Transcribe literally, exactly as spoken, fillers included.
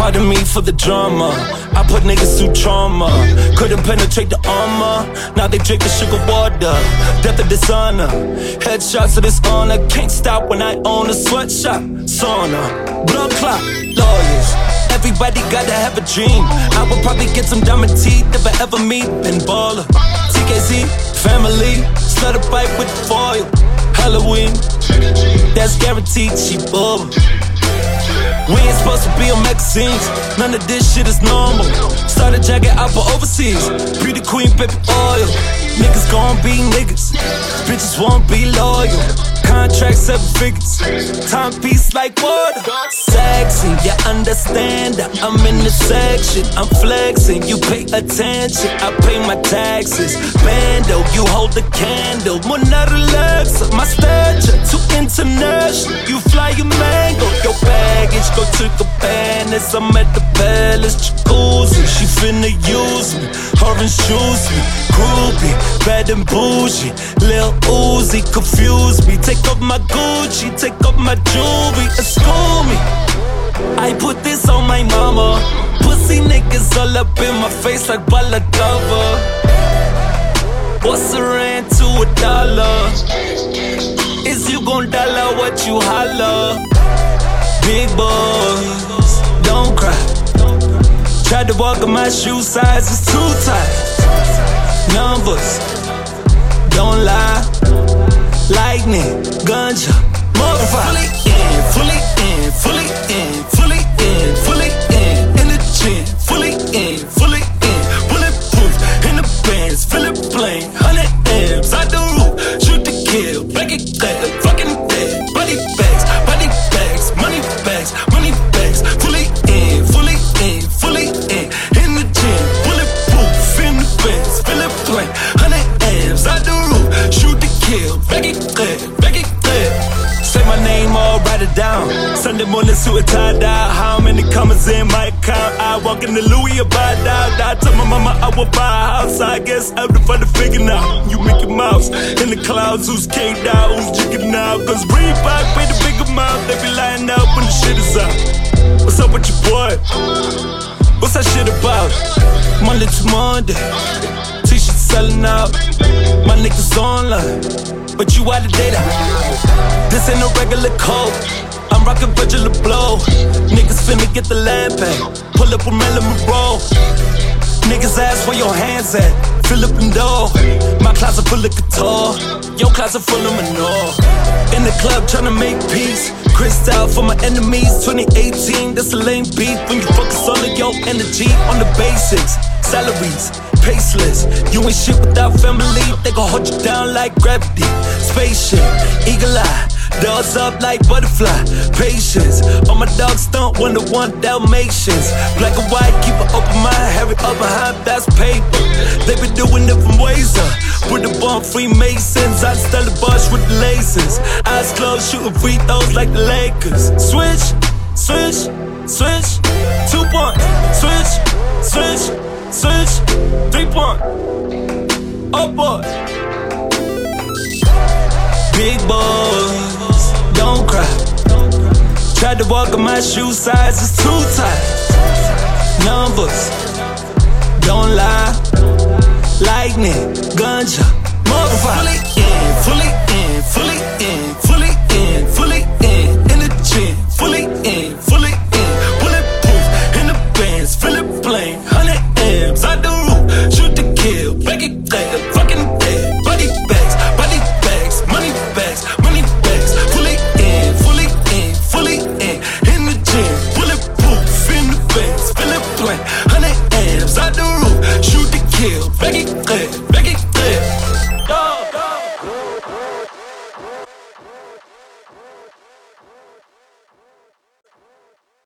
Pardon me for the drama. I put niggas through trauma. Couldn't penetrate the armor. Now they drinking sugar water. Death of dishonor. Headshots of this honor. Can't stop when I own a sweatshop. Sauna. Blood clot. Lawyers. Everybody gotta have a dream. I would probably get some diamond teeth if I ever meet Ben Baller. T K Z. Family. Start a fight with the foil. Halloween. That's guaranteed. She bubble. We ain't supposed to be on magazines. None of this shit is normal. Started jacking out for overseas. Beauty queen, baby oil. Niggas gon' be niggas. Bitches won't be loyal. Contracts seven figures. Timepiece like water. Sexy, you understand that I'm in the section. I'm flexing, you pay attention. I pay my taxes. Bando, you hold the candle. Mona relax, my stature too international. You fly your mango, your baggage go to the bandits. I'm at the palace, jacuzzi. She finna use me, her and shoes me. Groupie, bad and bougie. Lil Uzi, confuse me. Take off my Gucci, take off my jewelry, school me. I put this on my mama. Pussy niggas all up in my face like balaclava. What's a rand to a dollar? Is you gon' dollar what you holler? Big boys, don't cry. Tried to walk in my shoe size, it's too tight. Numbers, don't lie. Lightning, ganja, motherfucker. Fully in, fully in, fully in, fully in, fully in. In the gym, fully in, fully in. Bulletproof, in the bands, feel it plain. Hundred M's, out the roof, shoot to kill. Break it dead, fucking dead. Body bags, body bags, money bags, money bags. Fully in, fully in, fully in. In the gym, bulletproof, in the bands, feel it plain. Hundred M's, out the roof, shoot to kill. Break it dead, break it dead. Say my name all, write it down. Sunday morning, suit and tie dye. How many comments in my account? I walk in the Louis or buy down. I told my mama I would buy a house. I guess I'm the fun to figure now. You Mickey Mouse in the clouds, who's caked out, who's jigging now? Cause Reebok pay the big amount. They be lying up when the shit is out. What's up with your boy? What's that shit about? Monday to Monday, t-shirts selling out. My niggas online, but you out of data. This ain't no regular code. I'm rockin' Virgil Abloh. Niggas finna get the land back. Pull up with Marilyn Monroe. Niggas ask where your hands at. Philip and Doe. My closet full of couture. Your closet full of manure. In the club tryna make peace. Crystal for my enemies. twenty eighteen, that's a lame beat. When you focus all of your energy on the basics. Salaries, paceless. You ain't shit without family. They gon' hold you down like gravity. Spaceship, eagle eye. Dogs up like butterfly. Patience. All my dogs don't one to one Dalmatians. Black and white, keep an open mind. Harry up behind, that's paper. They been doing it from ways up. With the bomb Freemasons. I style the bush with the lasers. Eyes closed, shooting free throws like the Lakers. Switch, switch, switch. Two point, switch, switch, switch. Three point. Oh boy. Big boys, don't cry. Tried to walk in my shoe size, it's too tight. Numbers, don't lie. Lightning, ganja, motherfucker. Fully in, fully in, fully in.